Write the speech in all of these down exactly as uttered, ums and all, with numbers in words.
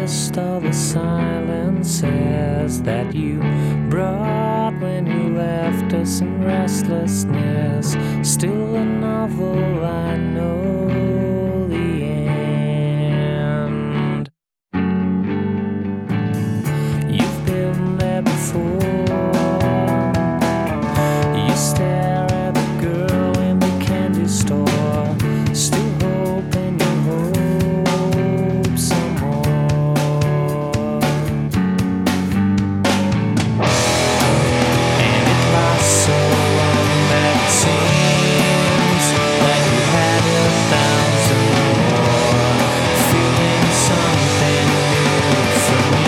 list of the silences that you brought when you left us in restlessness. Still a novel, I know the end. You've been there before. You stare at the girl in the candy store, still hoping you hope some more. And it lasts so long that it seems like you had a thousand more, feeling something new for me.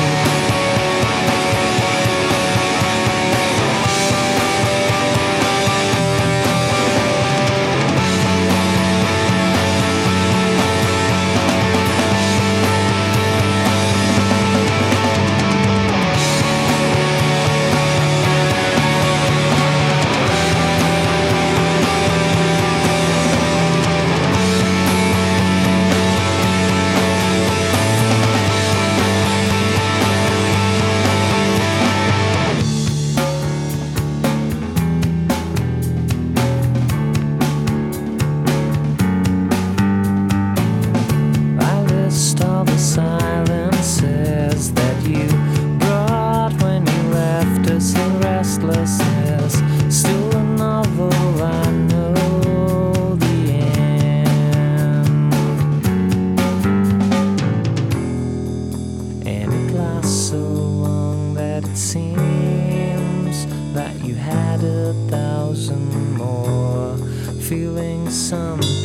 Silences that you brought when you left us in restlessness. Still a novel, I know the end. And it lasts so long that it seems that you had a thousand more, feeling something